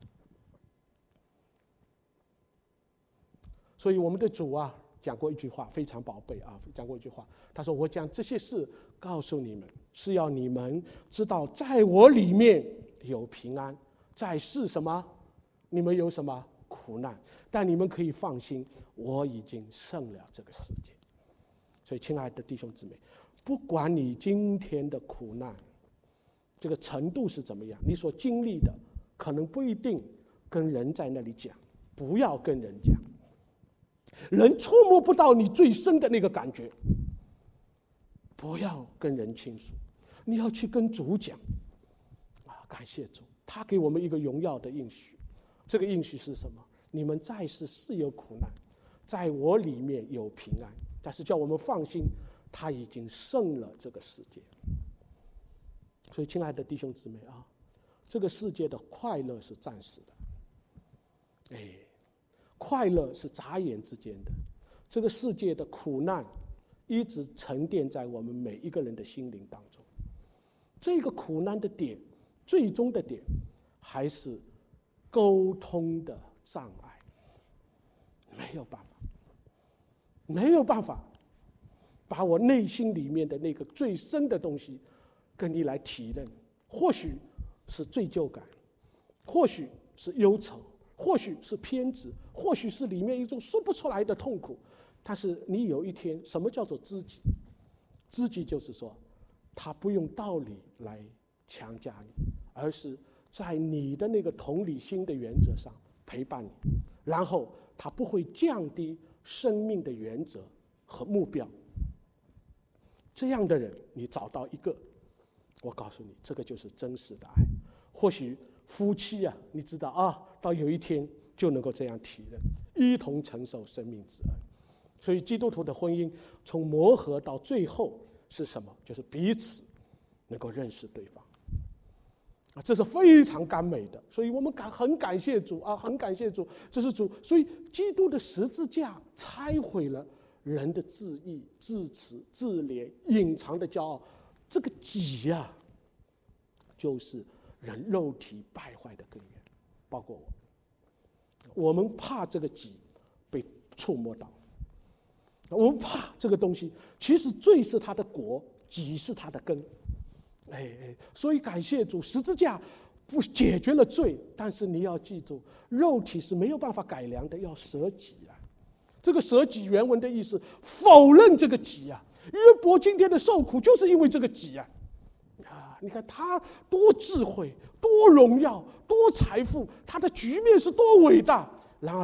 所以我们的主啊讲过一句话非常宝贝啊，讲过一句话，他说：“我讲这些事告诉你们，是要你们知道，在我里面有平安，在世什么？你们有什么苦难？但你们可以放心，我已经胜了这个世界。”所以，亲爱的弟兄姊妹，不管你今天的苦难这个程度是怎么样，你所经历的可能不一定跟人在那里讲，不要跟人讲。人触摸不到你最深的那个感觉，不要跟人倾诉，你要去跟主讲啊！感谢主，他给我们一个荣耀的应许。这个应许是什么？你们在世是有苦难，在我里面有平安，但是叫我们放心，他已经胜了这个世界。所以，亲爱的弟兄姊妹啊，这个世界的快乐是暂时的，哎。快乐是眨眼之间的，这个世界的苦难一直沉淀在我们每一个人的心灵当中。这个苦难的点，最终的点，还是沟通的障碍。没有办法，没有办法把我内心里面的那个最深的东西跟你来体认。或许是罪疚感，或许是忧愁，或许是偏执，或许是里面一种说不出来的痛苦。但是你有一天，什么叫做知己？知己就是说，他不用道理来强加你，而是在你的那个同理心的原则上陪伴你，然后他不会降低生命的原则和目标。这样的人，你找到一个，我告诉你，这个就是真实的爱。或许夫妻啊，你知道啊，到有一天就能够这样体认，一同承受生命之恩。所以基督徒的婚姻从磨合到最后是什么？就是彼此能够认识对方啊，这是非常甘美的。所以我们感很感谢主啊，很感谢主，这是主。所以基督的十字架拆毁了人的自义、自持、自怜、隐藏的骄傲。这个己呀、啊，就是人肉体败坏的根源，包括我。我们怕这个己被触摸到，我们怕这个东西。其实罪是它的果，己是它的根。哎哎，所以感谢主，十字架不解决了罪，但是你要记住，肉体是没有办法改良的，要舍己啊。这个舍己原文的意思，否认这个己啊。约伯今天的受苦，就是因为这个己啊。啊，你看他多智慧，多荣耀，多财富，他的局面是多伟大。然而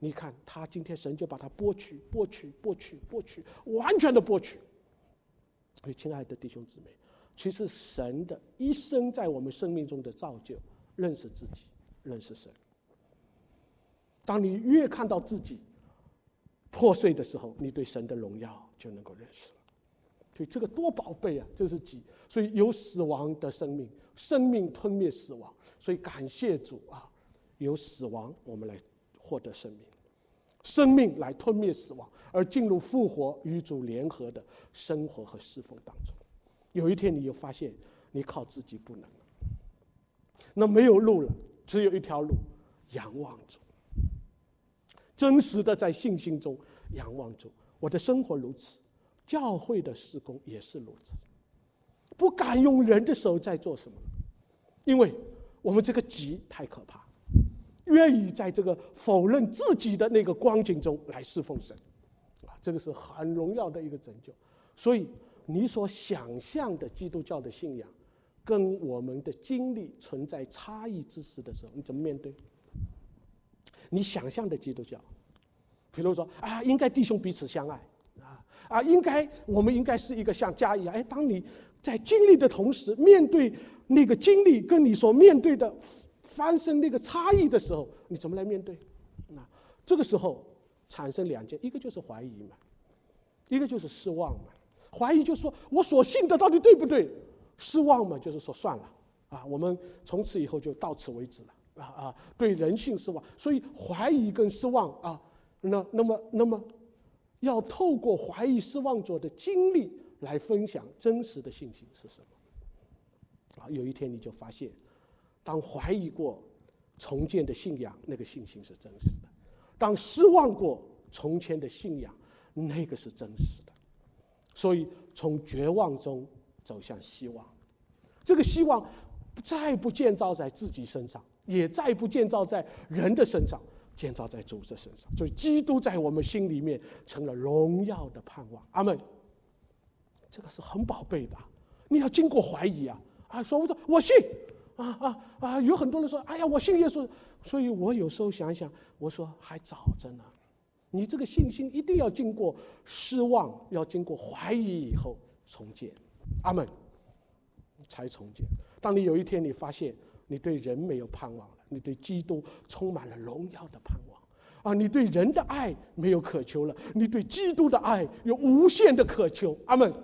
你看他今天神就把他剥去剥去剥去剥去，完全的剥去。所以亲爱的弟兄姊妹，其实神的一生在我们生命中的造就，认识自己，认识神。当你越看到自己破碎的时候，你对神的荣耀就能够认识了。所以这个多宝贝啊，这是己。所以有死亡的生命，生命吞灭死亡。所以感谢主啊，有死亡我们来获得生命，生命来吞灭死亡，而进入复活与主联合的生活和侍奉当中。有一天你又发现你靠自己不能了，那没有路了，只有一条路，仰望主，真实的在信心中仰望主。我的生活如此，教会的事工也是如此，不敢用人的手在做什么，因为我们这个己太可怕，愿意在这个否认自己的那个光景中来侍奉神，啊，这个是很荣耀的一个拯救。所以你所想象的基督教的信仰，跟我们的经历存在差异之时的时候，你怎么面对？你想象的基督教，比如说啊，应该弟兄彼此相爱啊啊，应该我们应该是一个像家一样。哎，当你在经历的同时，面对那个经历跟你所面对的发生那个差异的时候，你怎么来面对？那这个时候产生两件，一个就是怀疑嘛，一个就是失望嘛。怀疑就是说我所信的到底对不对？失望嘛，就是说算了啊，我们从此以后就到此为止了啊啊，对人性失望。所以怀疑跟失望啊，那那么那么要透过怀疑失望者的经历来分享真实的信心是什么啊？有一天你就发现，当怀疑过重建的信仰，那个信心是真实的；当失望过重建的信仰，那个是真实的。所以从绝望中走向希望，这个希望再不建造在自己身上，也再不建造在人的身上，建造在主的身上。所以基督在我们心里面成了荣耀的盼望。阿们。这个是很宝贝的，你要经过怀疑啊啊！说我说我信啊啊啊！有很多人说，哎呀，我信耶稣。所以我有时候想想，我说还早着呢。你这个信心一定要经过失望，要经过怀疑以后重建。阿们，才重建。当你有一天你发现你对人没有盼望了，你对基督充满了荣耀的盼望啊！你对人的爱没有渴求了，你对基督的爱有无限的渴求。阿们。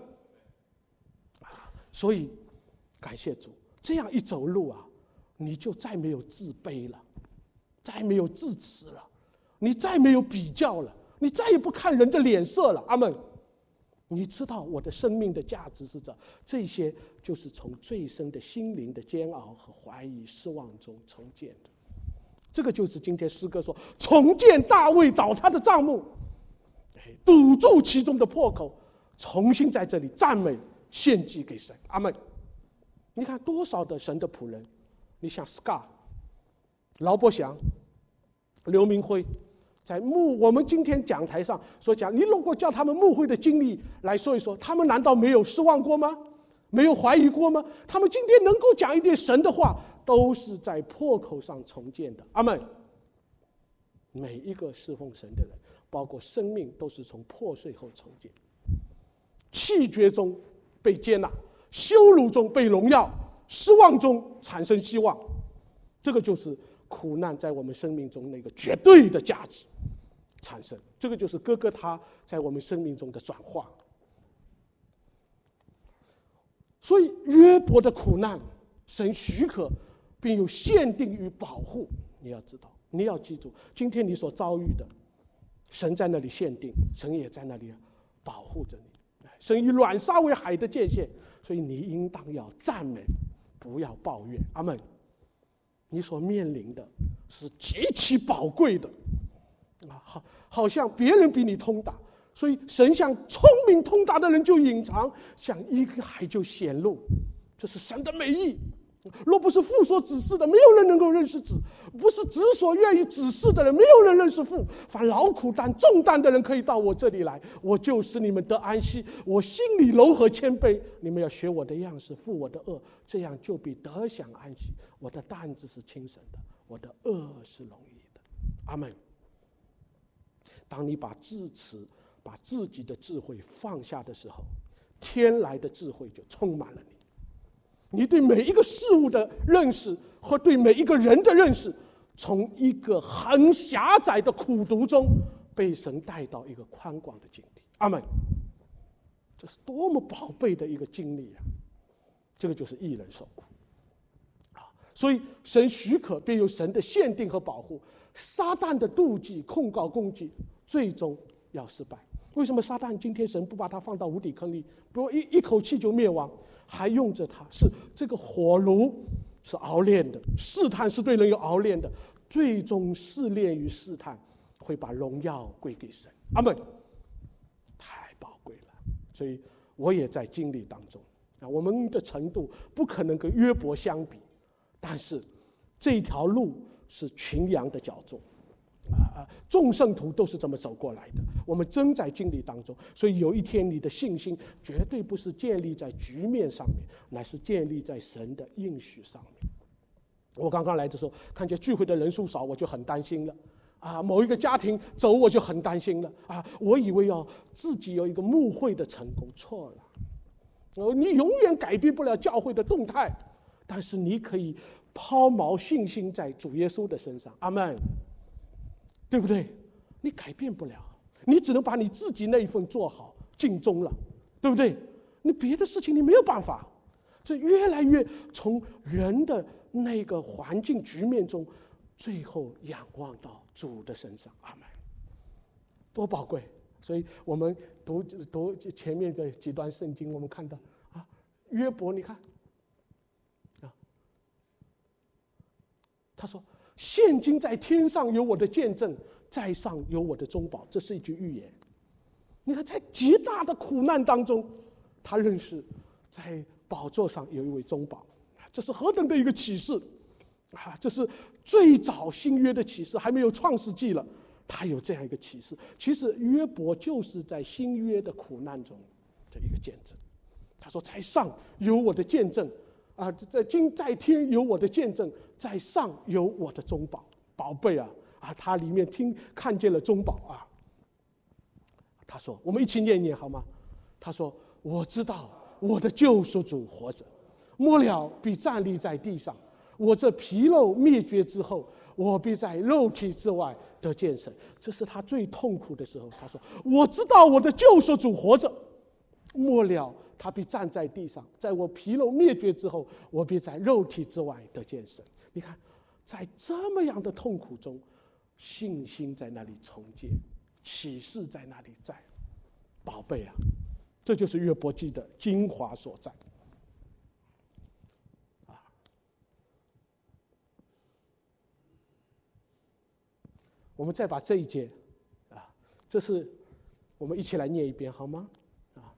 所以感谢主，这样一走路啊，你就再没有自卑了，再没有自持了，你再没有比较了，你再也不看人的脸色了。阿们。你知道我的生命的价值是这，这些就是从最深的心灵的煎熬和怀疑失望中重建的。这个就是今天诗歌说重建大卫倒塌的帐幕，堵住其中的破口，重新在这里赞美献祭给神。阿们。你看多少的神的仆人，你像 Scar、 劳伯祥、刘明辉，在牧我们今天讲台上所讲，你如果叫他们牧会的经历来说一说，他们难道没有失望过吗？没有怀疑过吗？他们今天能够讲一点神的话，都是在破口上重建的。阿们。每一个侍奉神的人，包括生命，都是从破碎后重建，弃绝中被接纳，羞辱中被荣耀，失望中产生希望。这个就是苦难在我们生命中那个绝对的价值产生，这个就是哥哥他在我们生命中的转化。所以约伯的苦难，神许可并有限定与保护。你要知道，你要记住，今天你所遭遇的，神在那里限定，神也在那里保护着你。神以软沙为海的界限，所以你应当要赞美，不要抱怨。阿们。你所面临的是极其宝贵的啊，好，好像别人比你通达，所以神向聪明通达的人就隐藏，向一个海就显露，这是神的美意。若不是父所指示的，没有人能够认识子；不是子所愿意指示的人，没有人认识父。凡劳苦担重担的人，可以到我这里来，我就使你们得安息。我心里柔和谦卑，你们要学我的样式，负我的恶，这样就必得享安息。我的担子是轻省的，我的恶是容易的。阿们。 当你把智齿、把自己的智慧放下的时候，天来的智慧就充满了你。你对每一个事物的认识和对每一个人的认识，从一个很狭窄的苦读中，被神带到一个宽广的境地。阿们。这是多么宝贝的一个经历啊！这个就是义人受苦啊！所以神许可，便有神的限定和保护。撒旦的妒忌、控告、攻击，最终要失败。为什么撒旦今天神不把他放到无底坑里，不一一口气就灭亡，还用着他？是这个火炉是熬炼的，试探是对人有熬炼的，最终试炼与试探会把荣耀归给神。阿们。太宝贵了，所以我也在经历当中啊。我们的程度不可能跟约伯相比，但是这条路是群羊的脚踪啊，众圣徒都是这么走过来的。我们正在经历当中，所以有一天你的信心绝对不是建立在局面上面，乃是建立在神的应许上面。我刚刚来的时候，看见聚会的人数少，我就很担心了。啊，某一个家庭走，我就很担心了。啊，我以为要自己有一个牧会的成功，错了。哦，你永远改变不了教会的动态，但是你可以抛锚信心在主耶稣的身上。阿们，对不对？你改变不了，你只能把你自己那一份做好，尽忠了，对不对？你别的事情你没有办法。这越来越从人的那个环境局面中，最后仰望到主的身上。阿们，多宝贵！所以我们读读前面这几段圣经，我们看到啊，约伯，你看啊，他说：“现今在天上有我的见证，在上有我的中保。”这是一句预言。你看，在极大的苦难当中，他认识在宝座上有一位中保，这是何等的一个启示啊！这是最早新约的启示，还没有创世纪了，他有这样一个启示。其实约伯就是在新约的苦难中的一个见证。他说：“在上有我的见证啊，在今在天有我的见证，在上有我的中保。”宝贝啊啊！他里面听看见了中保啊。他说：“我们一起念一念好吗？”他说：“我知道我的救赎主活着，末了必站立在地上。我这皮肉灭绝之后，我必在肉体之外得见神。”这是他最痛苦的时候。他说：“我知道我的救赎主活着，末了他必站在地上。在我皮肉灭绝之后，我必在肉体之外得见神。”你看，在这么样的痛苦中，信心在那里重建，启示在那里在。宝贝啊，这就是约伯记的精华所在。啊，我们再把这一节啊，这是我们一起来念一遍好吗？啊，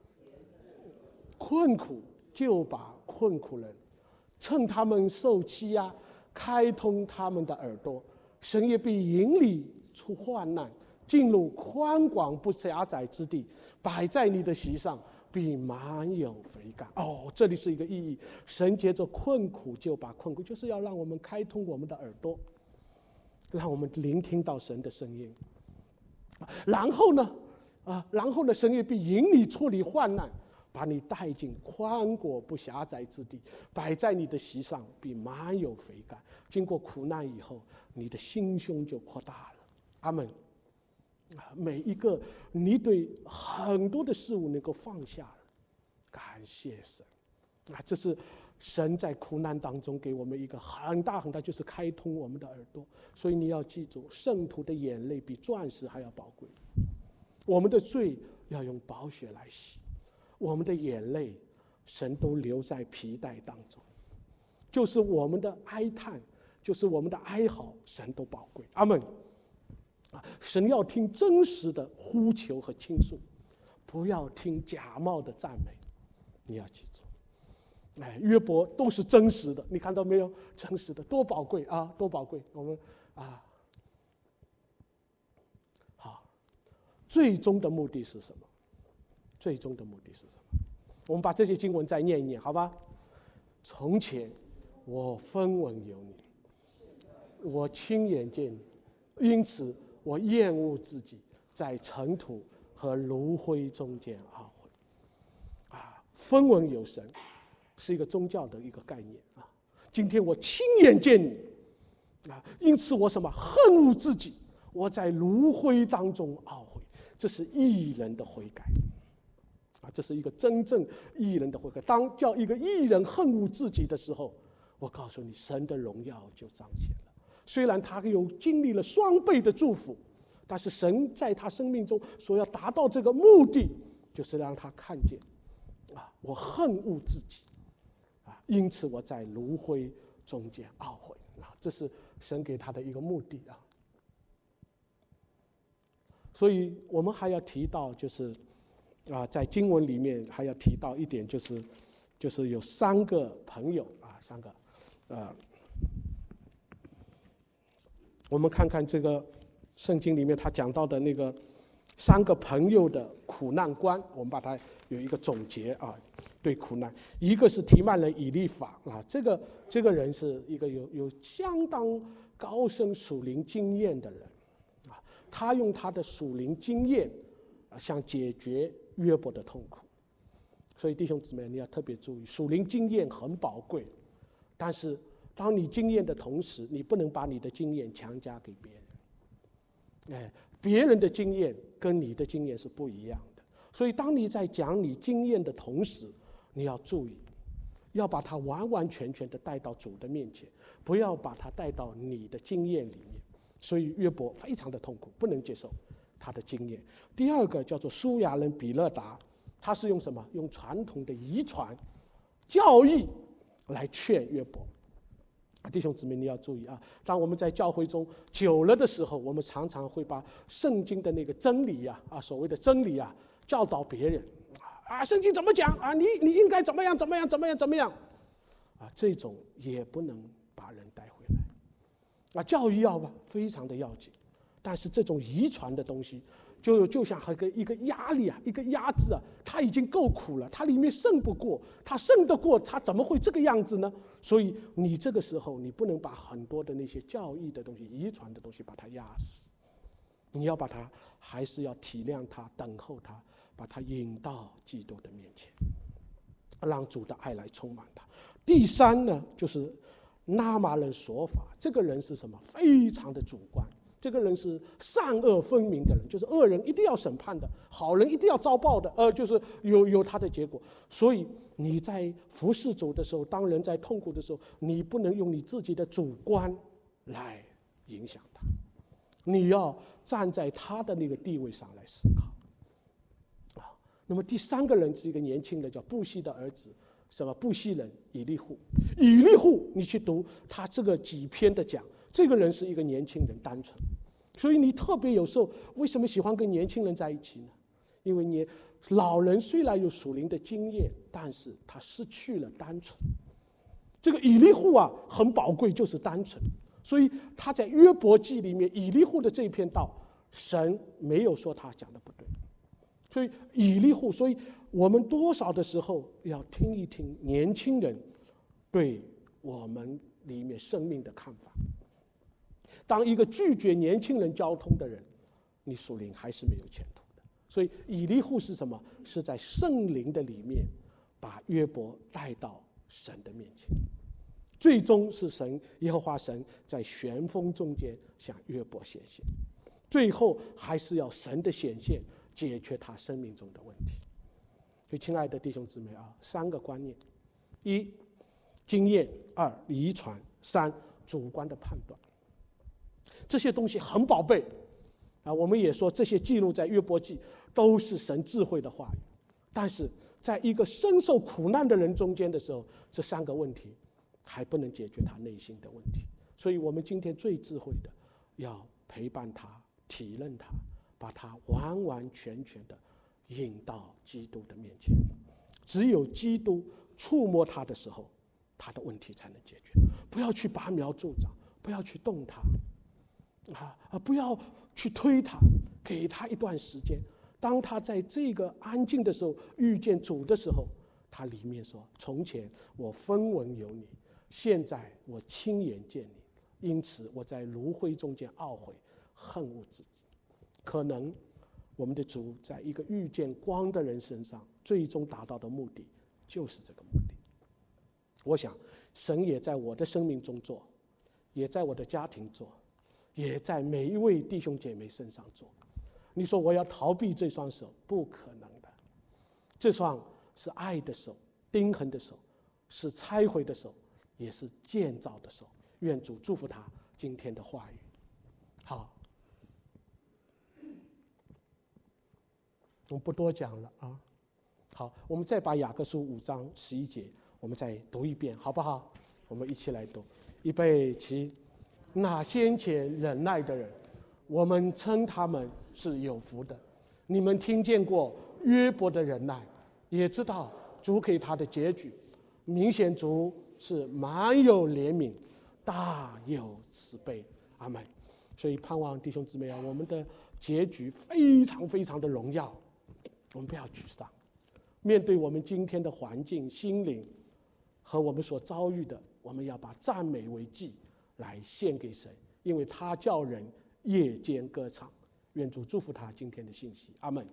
困苦就把困苦人，趁他们受欺压，开通他们的耳朵，神也必引你出患难，进入宽广不狭窄之地，摆在你的席上，必满有肥甘。哦，这里是一个意义。神借着困苦就把困苦，就是要让我们开通我们的耳朵，让我们聆听到神的声音。然后呢，啊，然后呢，神也必引你出离患难，把你带进宽广不狭窄之地，摆在你的席上，必满有肥甘。经过苦难以后，你的心胸就扩大了。阿们。每一个你对很多的事物能够放下了，感谢神啊！这是神在苦难当中给我们一个很大很大，就是开通我们的耳朵。所以你要记住，圣徒的眼泪比钻石还要宝贵。我们的罪要用宝血来洗，我们的眼泪神都留在皮带当中，就是我们的哀叹，就是我们的哀嚎，神都宝贵。阿们。神要听真实的呼求和倾诉，不要听假冒的赞美。你要记住，哎，约伯都是真实的，你看到没有？真实的多宝贵啊，多宝贵！我们啊，好，最终的目的是什么？最终的目的是什么？我们把这些经文再念一念，好吧？从前我分文有你，我亲眼见你，因此我厌恶自己， 在尘土和炉灰中间懊悔。啊，分文有神是一个宗教的一个概念啊。今天我亲眼见你啊，因此我什么恨恶自己，我在炉灰当中懊悔。这是义人的悔改啊，这是一个真正义人的悔改。当叫一个义人恨恶自己的时候，我告诉你，神的荣耀就彰显了。虽然他有经历了双倍的祝福，但是神在他生命中所要达到这个目的，就是让他看见啊，我恨恶自己啊，因此我在炉灰中间懊悔啊，这是神给他的一个目的啊。所以我们还要提到，就是啊，在经文里面还要提到一点，就是就是有三个朋友啊，三个呃，我们看看这个圣经里面他讲到的那个三个朋友的苦难观，我们把它有一个总结啊。对苦难，一个是提曼人以利法啊，这个这个人是一个有有相当高深属灵经验的人啊，他用他的属灵经验啊，想解决约伯的痛苦。所以弟兄姊妹，你要特别注意，属灵经验很宝贵，但是当你经验的同时，你不能把你的经验强加给别人。哎，别人的经验跟你的经验是不一样的，所以当你在讲你经验的同时，你要注意，要把它完完全全的带到主的面前，不要把它带到你的经验里面。所以约伯非常的痛苦，不能接受他的经验。第二个叫做苏亚人比勒达，他是用什么？用传统的遗传教义来劝约伯。弟兄姊妹，你要注意啊！当我们在教会中久了的时候，我们常常会把圣经的那个真理啊，啊，所谓的真理啊，教导别人啊，圣经怎么讲啊？你你应该怎么样怎么样怎么样怎么样啊？这种也不能把人带回来啊！教育要吧，非常的要紧，但是这种遗传的东西，就就像一个一个压力啊，一个压制啊，它已经够苦了，它里面胜不过，它胜得过，它怎么会这个样子呢？所以你这个时候，你不能把很多的那些教义的东西、遗传的东西把它压死，你要把它，还是要体谅它，等候它，把它引到基督的面前，让主的爱来充满它。第三呢，就是拿玛人说法，这个人是什么？非常的主观。这个人是善恶分明的人，就是恶人一定要审判的，好人一定要遭报的，呃，就是有有他的结果。所以你在服侍主的时候，当人在痛苦的时候，你不能用你自己的主观来影响他，你要站在他的那个地位上来思考。啊，那么第三个人是一个年轻的，叫布西的儿子，什么布西人以利户。以利户，你去读他这个几篇的讲。这个人是一个年轻人，单纯，所以你特别有时候为什么喜欢跟年轻人在一起呢？因为你老人虽然有属灵的经验，但是他失去了单纯。这个以利户啊，很宝贵，就是单纯。所以他在约伯记里面，以利户的这一篇道，神没有说他讲的不对。所以以利户，所以我们多少的时候要听一听年轻人对我们里面生命的看法。当一个拒绝年轻人交通的人，你属灵还是没有前途的。所以以利户是什么？是在圣灵的里面把约伯带到神的面前，最终是神耶和华神在旋风中间向约伯显现，最后还是要神的显现解决他生命中的问题。所以亲爱的弟兄姊妹啊，三个观念：一、经验；二、遗传；三、主观的判断。这些东西很宝贝啊，我们也说这些记录在约伯记都是神智慧的话语，但是在一个深受苦难的人中间的时候，这三个问题还不能解决他内心的问题。所以我们今天最智慧的，要陪伴他、体认他，把他完完全全的引到基督的面前。只有基督触摸他的时候，他的问题才能解决。不要去拔苗助长，不要去动他啊，不要去推他，给他一段时间。当他在这个安静的时候遇见主的时候，他里面说：从前我分文有你，现在我亲眼见你，因此我在炉灰中间懊悔恨恶自己。可能我们的主在一个遇见光的人身上，最终达到的目的就是这个目的。我想，神也在我的生命中做，也在我的家庭做，也在每一位弟兄姐妹身上做。你说我要逃避这双手，不可能的。这双是爱的手，钉痕的手，是拆毁的手，也是建造的手。愿主祝福他今天的话语。好，我们不多讲了啊。好，我们再把雅各书五章十一节，我们再读一遍，好不好？我们一起来读，预备起。那先前忍耐的人，我们称他们是有福的。你们听见过约伯的忍耐，也知道主给他的结局。明显主是满有怜悯，大有慈悲。阿们。所以盼望弟兄姊妹啊，我们的结局非常非常的荣耀，我们不要沮丧。面对我们今天的环境、心灵和我们所遭遇的，我们要把赞美为祭来献给神，因为他叫人夜间歌唱。愿主祝福他今天的信息。阿们。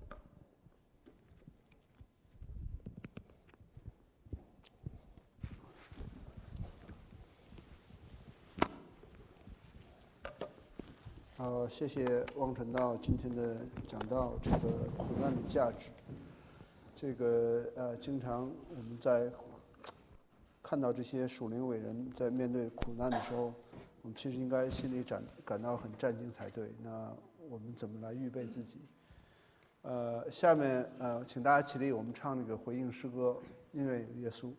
好，谢谢汪传道今天的讲到这个苦难的价值。这个呃，经常我们在看到这些属灵伟人在面对苦难的时候，我们其实应该心里感感到很战惊才对。那我们怎么来预备自己？呃，下面呃，请大家起立，我们唱那个回应诗歌《因为有耶稣》。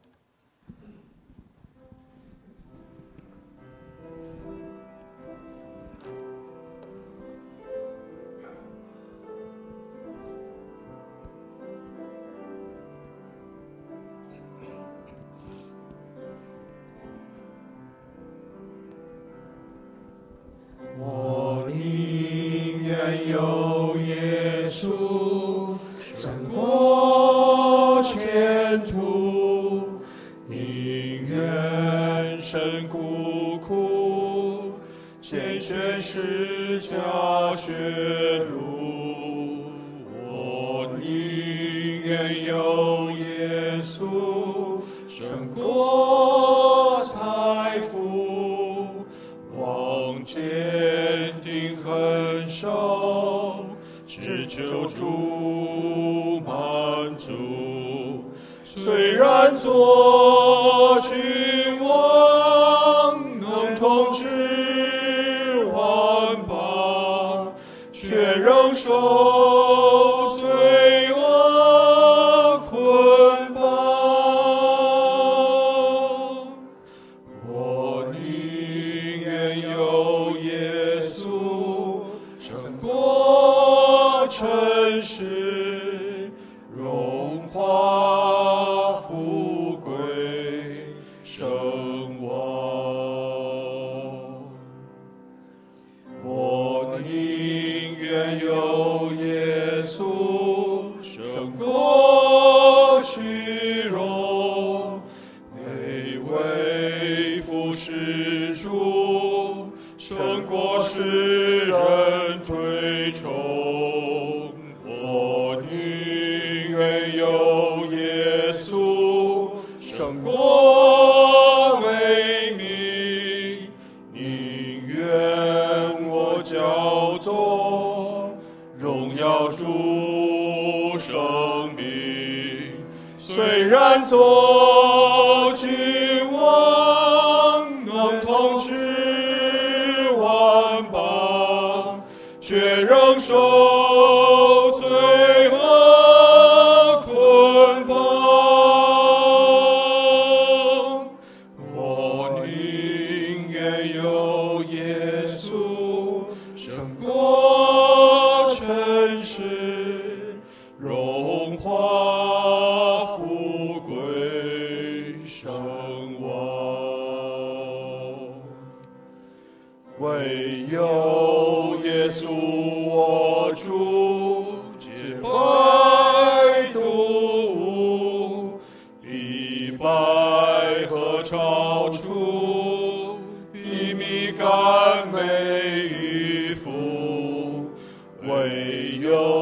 唯有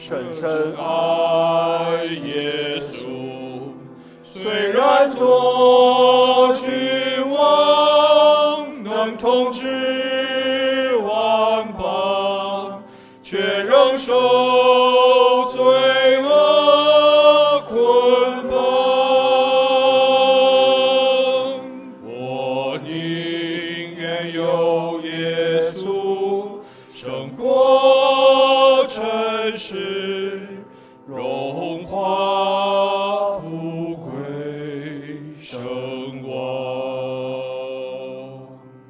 深深爱耶稣。虽然做君王，能统治万邦，却仍受罪恶捆绑。我宁愿有耶稣胜过尘世，荣华富贵声望。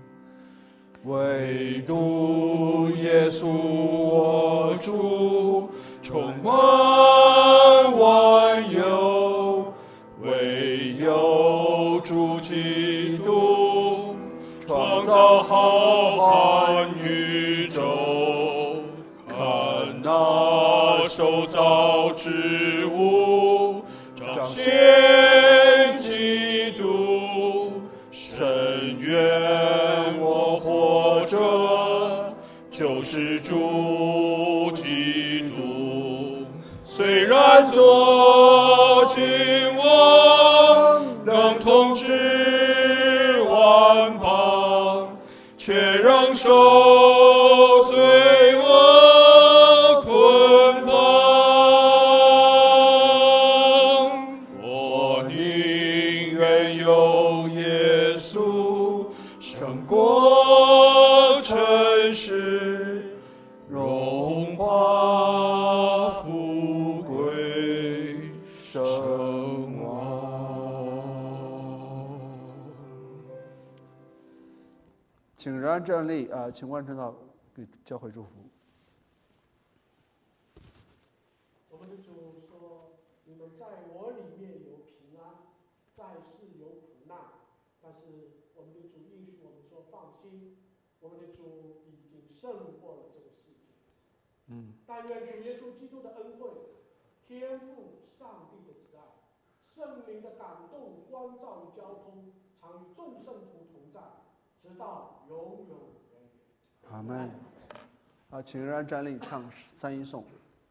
唯独耶稣我主，充满万有，唯有主基督创造浩瀚宇宙。看那受造之物彰显基督，深愿我活着就是主基督。虽然做君王，能统治万邦，却仍受罪恶捆绑。我宁愿有耶稣胜过尘世，荣华富贵声望。 请仍然站立啊！请万传道给教会祝福。 我们的主说：“你们在我里面有平安，在世有苦难。”但是我们的主应许我们说：“放心，我们的主已经胜过了这个世界。” 嗯。 但愿主耶稣基督的恩惠、天父上帝的慈爱、圣灵的感动、光照与交通，常与众圣徒同在，直到永永远远。 阿门。啊，请仍然站立，唱三一颂。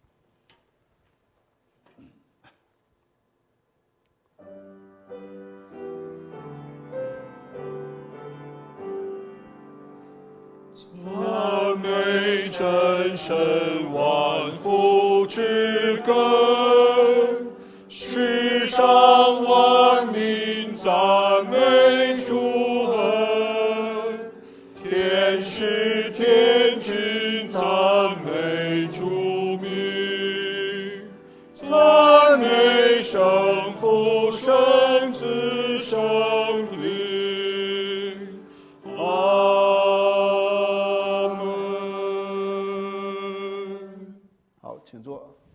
赞美真神万福之根，世上万民赞美主恩，天使天君赞美主名，赞美圣父圣子圣灵。阿门。 好，请坐。